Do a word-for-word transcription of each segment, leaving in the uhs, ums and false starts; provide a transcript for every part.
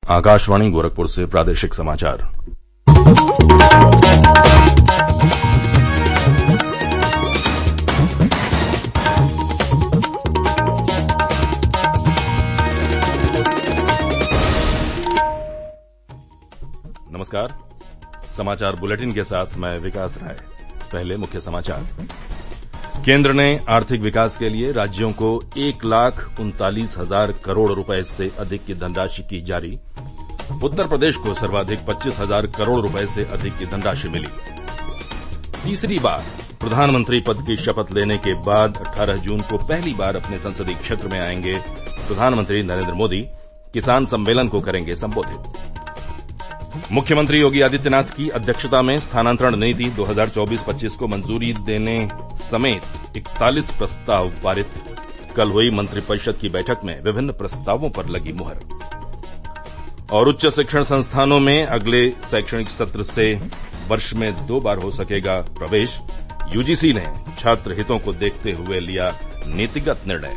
आकाशवाणी गोरखपुर से प्रादेशिक समाचार। नमस्कार, समाचार बुलेटिन के साथ मैं विकास राय। पहले मुख्य समाचार। केंद्र ने आर्थिक विकास के लिए राज्यों को एक लाख उनतालीस हजार करोड़ रुपए से अधिक की धनराशि की जारी। उत्तर प्रदेश को सर्वाधिक पच्चीस हजार करोड़ रुपए से अधिक की धनराशि मिली। तीसरी बार प्रधानमंत्री पद की शपथ लेने के बाद अठारह जून को पहली बार अपने संसदीय क्षेत्र में आएंगे प्रधानमंत्री नरेंद्र मोदी। किसान सम्मेलन को करेंगे संबोधित। मुख्यमंत्री योगी आदित्यनाथ की अध्यक्षता में स्थानांतरण नीति दो हजार चौबीस पच्चीस को मंजूरी देने समेत इकतालीस प्रस्ताव पारित। कल हुई मंत्रिपरिषद की बैठक में विभिन्न प्रस्तावों पर लगी मुहर। और उच्च शिक्षण संस्थानों में अगले शैक्षणिक सत्र से वर्ष में दो बार हो सकेगा प्रवेश। यूजीसी ने छात्र हितों को देखते हुए लिया नीतिगत निर्णय।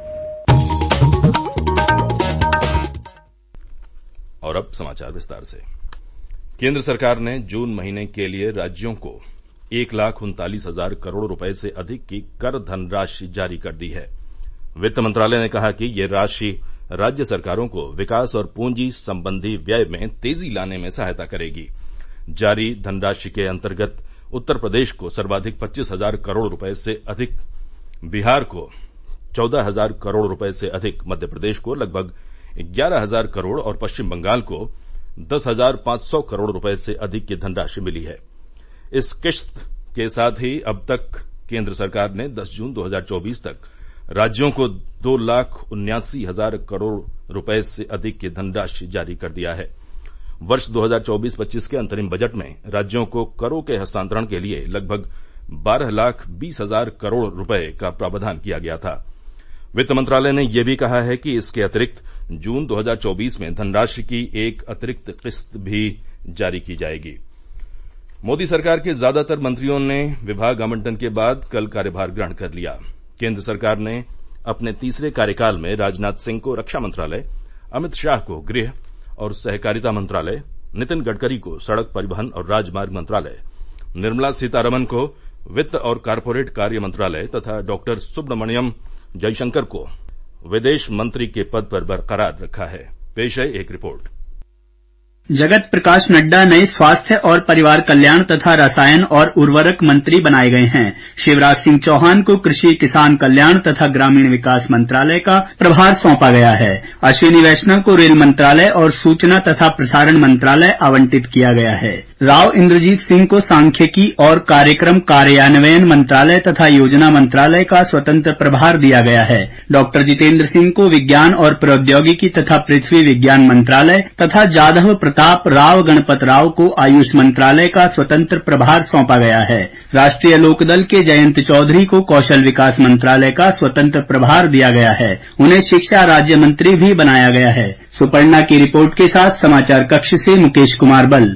और अब समाचार विस्तार से। केंद्र सरकार ने जून महीने के लिए राज्यों को एक लाख उनतालीस हजार करोड़ रुपए से अधिक की कर धनराशि जारी कर दी है। वित्त मंत्रालय ने कहा कि ये राशि राज्य सरकारों को विकास और पूंजी संबंधी व्यय में तेजी लाने में सहायता करेगी। जारी धनराशि के अंतर्गत उत्तर प्रदेश को सर्वाधिक पच्चीस हजार करोड़ रुपए से अधिक, बिहार को चौदह हजार करोड़ रुपए से अधिक, मध्य प्रदेश को लगभग ग्यारह हजार करोड़ और पश्चिम बंगाल को दस हजार पांच सौ करोड़ रुपए से अधिक की धनराशि मिली है। इस किश्त के साथ ही अब तक केंद्र सरकार ने दस जून दो हजार चौबीस तक राज्यों को दो लाख उन्यासी हजार करोड़ रुपए से अधिक की धनराशि जारी कर दिया है। वर्ष दो हजार चौबीस पच्चीस के अंतरिम बजट में राज्यों को करों के हस्तांतरण के लिए लगभग बारह लाख बीस हजार करोड़ रुपए का प्रावधान किया गया था। वित्त मंत्रालय ने यह भी कहा है कि इसके अतिरिक्त जून दो हजार चौबीस में धनराशि की एक अतिरिक्त किस्त भी जारी की जाएगी। मोदी सरकार के ज्यादातर मंत्रियों ने विभाग आवंटन के बाद कल कार्यभार ग्रहण कर लिया। केंद्र सरकार ने अपने तीसरे कार्यकाल में राजनाथ सिंह को रक्षा मंत्रालय, अमित शाह को गृह और सहकारिता मंत्रालय, नितिन गडकरी को सड़क परिवहन और राजमार्ग मंत्रालय, निर्मला सीतारमण को वित्त और कॉरपोरेट कार्य मंत्रालय तथा डॉक्टर सुब्रमण्यम जयशंकर को विदेश मंत्री के पद पर बरकरार रखा है। पेश है एक रिपोर्ट। जगत प्रकाश नड्डा नए स्वास्थ्य और परिवार कल्याण तथा रसायन और उर्वरक मंत्री बनाए गए हैं। शिवराज सिंह चौहान को कृषि किसान कल्याण तथा ग्रामीण विकास मंत्रालय का प्रभार सौंपा गया है। अश्विनी वैष्णव को रेल मंत्रालय और सूचना तथा प्रसारण मंत्रालय आवंटित किया गया है। राव इंद्रजीत सिंह को सांख्यिकी और कार्यक्रम कार्यान्वयन मंत्रालय तथा योजना मंत्रालय का स्वतंत्र प्रभार दिया गया है। डॉक्टर जितेंद्र सिंह को विज्ञान और प्रौद्योगिकी तथा पृथ्वी विज्ञान मंत्रालय तथा जाधव प्रताप राव गणपत राव को आयुष मंत्रालय का स्वतंत्र प्रभार सौंपा गया है। राष्ट्रीय लोकदल के जयंत चौधरी को कौशल विकास मंत्रालय का स्वतंत्र प्रभार दिया गया है। उन्हें शिक्षा राज्य मंत्री भी बनाया गया है। सुपर्णा की रिपोर्ट के साथ समाचार कक्ष से मुकेश कुमार बल।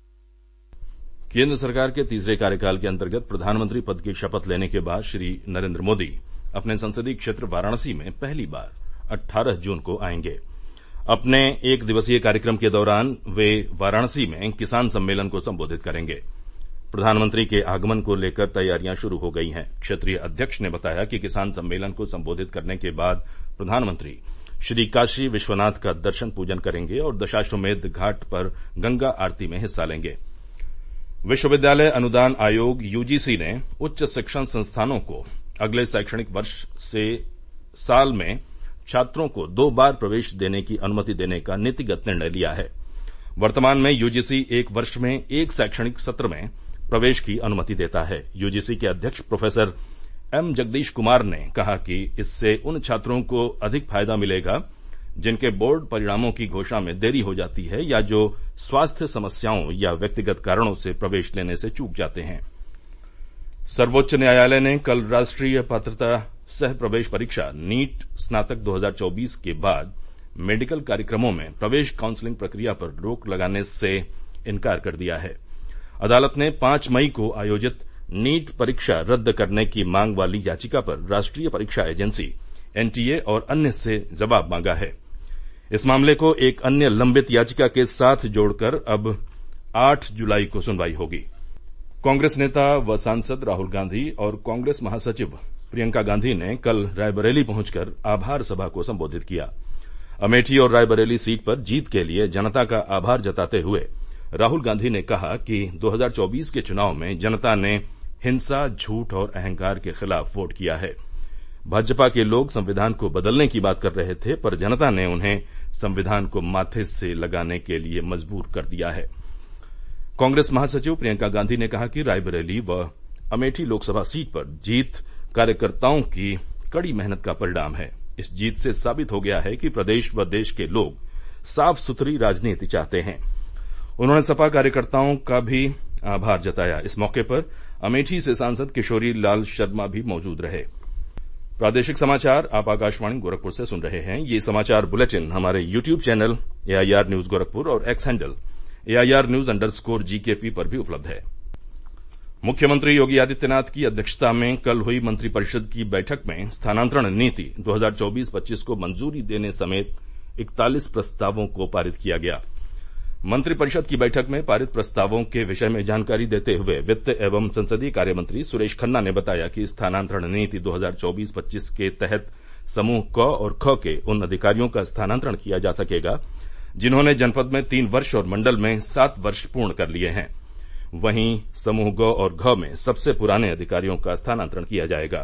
केंद्र सरकार के तीसरे कार्यकाल के अंतर्गत प्रधानमंत्री पद की शपथ लेने के बाद श्री नरेंद्र मोदी अपने संसदीय क्षेत्र वाराणसी में पहली बार अठारह जून को आएंगे। अपने एक दिवसीय कार्यक्रम के दौरान वे वाराणसी में किसान सम्मेलन को संबोधित करेंगे। प्रधानमंत्री के आगमन को लेकर तैयारियां शुरू हो गई हैं। क्षेत्रीय अध्यक्ष ने बताया कि किसान सम्मेलन को संबोधित करने के बाद प्रधानमंत्री श्री काशी विश्वनाथ का दर्शन पूजन करेंगे और दशाश्वमेध घाट पर गंगा आरती में हिस्सा लेंगे। विश्वविद्यालय अनुदान आयोग यूजीसी ने उच्च शिक्षण संस्थानों को अगले शैक्षणिक वर्ष से साल में छात्रों को दो बार प्रवेश देने की अनुमति देने का नीतिगत निर्णय लिया है। वर्तमान में यूजीसी एक वर्ष में एक शैक्षणिक सत्र में प्रवेश की अनुमति देता है। यूजीसी के अध्यक्ष प्रोफेसर एम जगदीश कुमार ने कहा कि इससे उन छात्रों को अधिक फायदा मिलेगा जिनके बोर्ड परिणामों की घोषणा में देरी हो जाती है या जो स्वास्थ्य समस्याओं या व्यक्तिगत कारणों से प्रवेश लेने से चूक जाते हैं। सर्वोच्च न्यायालय ने कल राष्ट्रीय पात्रता सह प्रवेश परीक्षा नीट स्नातक दो हजार चौबीस के बाद मेडिकल कार्यक्रमों में प्रवेश काउंसलिंग प्रक्रिया पर रोक लगाने से इनकार कर दिया है। अदालत ने पांच मई को आयोजित नीट परीक्षा रद्द करने की मांग वाली याचिका पर राष्ट्रीय परीक्षा एजेंसी एनटीए और अन्य से जवाब मांगा है। इस मामले को एक अन्य लंबित याचिका के साथ जोड़कर अब आठ जुलाई को सुनवाई होगी। कांग्रेस नेता व सांसद राहुल गांधी और कांग्रेस महासचिव प्रियंका गांधी ने कल रायबरेली पहुंचकर आभार सभा को संबोधित किया। अमेठी और रायबरेली सीट पर जीत के लिए जनता का आभार जताते हुए राहुल गांधी ने कहा कि दो हज़ार चौबीस के चुनाव में जनता ने हिंसा, झूठ और अहंकार के खिलाफ वोट किया है। भाजपा के लोग संविधान को बदलने की बात कर रहे थे, पर जनता ने उन्हें संविधान को माथे से लगाने के लिए मजबूर कर दिया है। कांग्रेस महासचिव प्रियंका गांधी ने कहा कि रायबरेली व अमेठी लोकसभा सीट पर जीत कार्यकर्ताओं की कड़ी मेहनत का परिणाम है। इस जीत से साबित हो गया है कि प्रदेश व देश के लोग साफ सुथरी राजनीति चाहते हैं। उन्होंने सपा कार्यकर्ताओं का भी आभार जताया। इस मौके पर अमेठी से सांसद किशोरी लाल शर्मा भी मौजूद रहे। प्रादेशिक समाचार आप आकाशवाणी गोरखपुर से सुन रहे हैं। ये समाचार बुलेटिन हमारे YouTube channel AIR news Gorakhpur और X handle AIR news underscore GKP पर भी उपलब्ध है। मुख्यमंत्री योगी आदित्यनाथ की अध्यक्षता में कल हुई मंत्रिपरिषद की बैठक में स्थानांतरण नीति दो हज़ार चौबीस पच्चीस को मंजूरी देने समेत इकतालीस प्रस्तावों को पारित किया गया। मंत्रिपरिषद की बैठक में पारित प्रस्तावों के विषय में जानकारी देते हुए वित्त एवं संसदीय कार्य मंत्री सुरेश खन्ना ने बताया कि स्थानांतरण नीति दो हज़ार चौबीस पच्चीस के तहत समूह क और ख के उन अधिकारियों का स्थानांतरण किया जा सकेगा जिन्होंने जनपद में तीन वर्ष और मंडल में सात वर्ष पूर्ण कर लिए हैं। वहीं समूह ग और घ में सबसे पुराने अधिकारियों का स्थानांतरण किया जाएगा।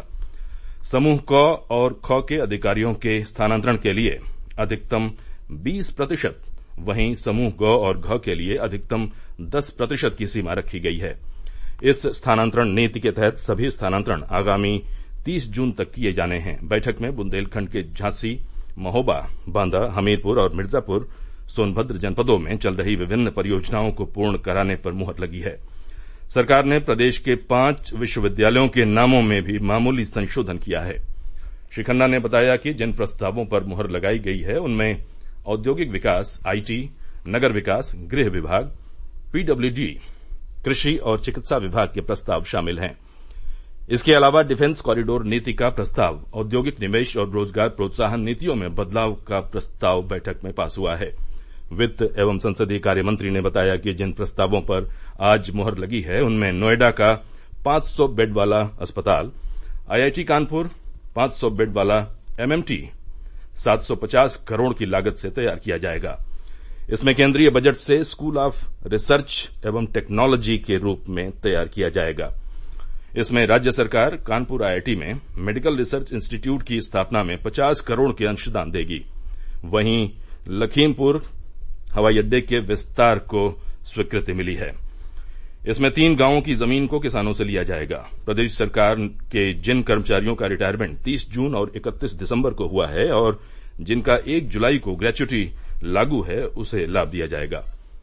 समूह क और ख के अधिकारियों के स्थानांतरण के लिए अधिकतम बीस प्रतिशत, वहीं समूह ग और घ के लिए अधिकतम दस प्रतिशत की सीमा रखी गई है। इस स्थानांतरण नीति के तहत सभी स्थानांतरण आगामी तीस जून तक किए जाने हैं। बैठक में बुंदेलखंड के झांसी, महोबा, बांदा, हमीरपुर और मिर्जापुर, सोनभद्र जनपदों में चल रही विभिन्न परियोजनाओं को पूर्ण कराने पर मुहर लगी है। सरकार ने प्रदेश के पांच विश्वविद्यालयों के नामों में भी मामूली संशोधन किया है। श्री खन्ना ने बताया कि जिन प्रस्तावों पर मुहर लगाई गई है उनमें औद्योगिक विकास, आईटी, नगर विकास, गृह विभाग, पीडब्ल्यूडी, कृषि और चिकित्सा विभाग के प्रस्ताव शामिल हैं। इसके अलावा डिफेंस कॉरिडोर नीति का प्रस्ताव, औद्योगिक निवेश और रोजगार प्रोत्साहन नीतियों में बदलाव का प्रस्ताव बैठक में पास हुआ है। वित्त एवं संसदीय कार्य मंत्री ने बताया कि जिन प्रस्तावों पर आज मुहर लगी है उनमें नोएडा का पांच सौ बेड वाला अस्पताल, आईआईटी कानपुर पांच सौ बेड वाला एमएमटी सात सौ पचास करोड़ की लागत से तैयार किया जाएगा। इसमें केंद्रीय बजट से स्कूल ऑफ रिसर्च एवं टेक्नोलॉजी के रूप में तैयार किया जाएगा। इसमें राज्य सरकार कानपुर आईआईटी में मेडिकल रिसर्च इंस्टीट्यूट की स्थापना में पचास करोड़ के अंशदान देगी। वहीं लखीमपुर हवाई अड्डे के विस्तार को स्वीकृति मिली है। इसमें तीन गांवों की जमीन को किसानों से लिया जाएगा। प्रदेश सरकार के जिन कर्मचारियों का रिटायरमेंट तीस जून और इकतीस दिसंबर को हुआ है और जिनका एक जुलाई को ग्रेच्युटी लागू है, उसे लाभ दिया जाएगा।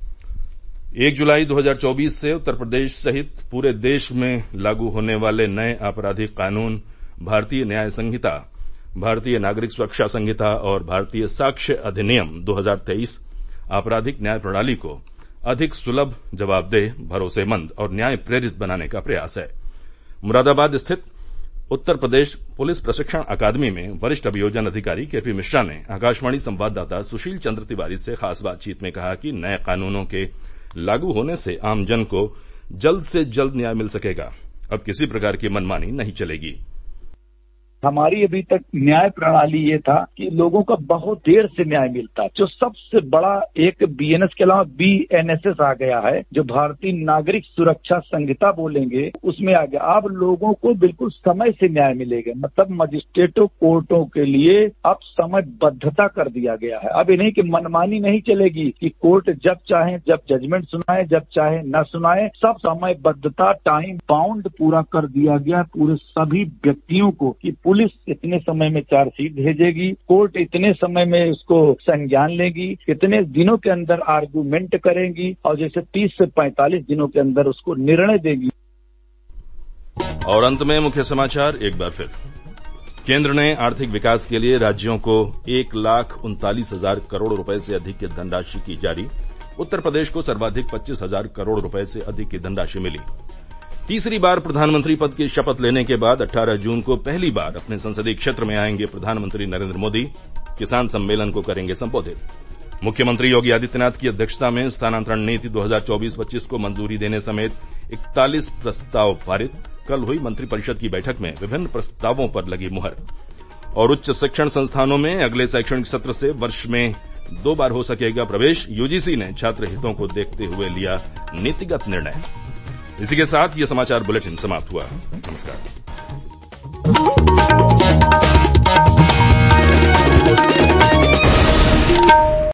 एक जुलाई दो हज़ार चौबीस से उत्तर प्रदेश सहित पूरे देश में लागू होने वाले नए आपराधिक कानून, भारतीय न्याय संहिता, भारतीय नागरिक सुरक्षा संहिता और भारतीय साक्ष्य अधिनियम दो हज़ार तेईस आपराधिक न्याय प्रणाली को अधिक सुलभ, जवाबदेह, भरोसेमंद और न्याय प्रेरित बनाने का प्रयास है। मुरादाबाद स्थित उत्तर प्रदेश पुलिस प्रशिक्षण अकादमी में वरिष्ठ अभियोजन अधिकारी केपी मिश्रा ने आकाशवाणी संवाददाता सुशील चंद्र तिवारी से खास बातचीत में कहा कि नए कानूनों के लागू होने से आमजन को जल्द से जल्द न्याय मिल सकेगा। अब किसी प्रकार की मनमानी नहीं चलेगी। हमारी अभी तक न्याय प्रणाली ये था कि लोगों का बहुत देर से न्याय मिलता। जो सबसे बड़ा एक बीएनएस के अलावा बीएनएसएस आ गया है, जो भारतीय नागरिक सुरक्षा संहिता बोलेंगे, उसमें आ गया। अब लोगों को बिल्कुल समय से न्याय मिलेगा। मतलब मजिस्ट्रेटों, कोर्टों के लिए अब समयबद्धता कर दिया गया है। अब ये नहीं कि मनमानी नहीं चलेगी कि कोर्ट जब चाहे जब जजमेंट सुनाए, जब चाहे न सुनाए। सब समयबद्धता, टाइम बाउंड पूरा कर दिया गया पूरे सभी व्यक्तियों को कि पुलिस इतने समय में चार्जशीट भेजेगी, कोर्ट इतने समय में उसको संज्ञान लेगी, कितने दिनों के अंदर आर्गूमेंट करेंगी और जैसे तीस से पैंतालीस दिनों के अंदर उसको निर्णय देगी। और अंत में मुख्य समाचार एक बार फिर। केंद्र ने आर्थिक विकास के लिए राज्यों को एक लाख उनतालीस हजार करोड़ रुपए से अधिक की धनराशि की जारी। उत्तर प्रदेश को सर्वाधिक पच्चीस हजार करोड़ रुपए से अधिक की धनराशि मिली। तीसरी बार प्रधानमंत्री पद की शपथ लेने के बाद अठारह जून को पहली बार अपने संसदीय क्षेत्र में आएंगे प्रधानमंत्री नरेंद्र मोदी। किसान सम्मेलन को करेंगे संबोधित। मुख्यमंत्री योगी आदित्यनाथ की अध्यक्षता में स्थानांतरण नीति दो हज़ार चौबीस पच्चीस को मंजूरी देने समेत इकतालीस प्रस्ताव पारित। कल हुई मंत्रिपरिषद की बैठक में विभिन्न प्रस्तावों पर लगी मुहर। और उच्च शिक्षण संस्थानों में अगले शैक्षणिक सत्र से वर्ष में दो बार हो सकेगा प्रवेश। यूजीसी ने छात्र हितों को देखते हुए लिया नीतिगत निर्णय। इसी के साथ ये समाचार बुलेटिन समाप्त हुआ। नमस्कार।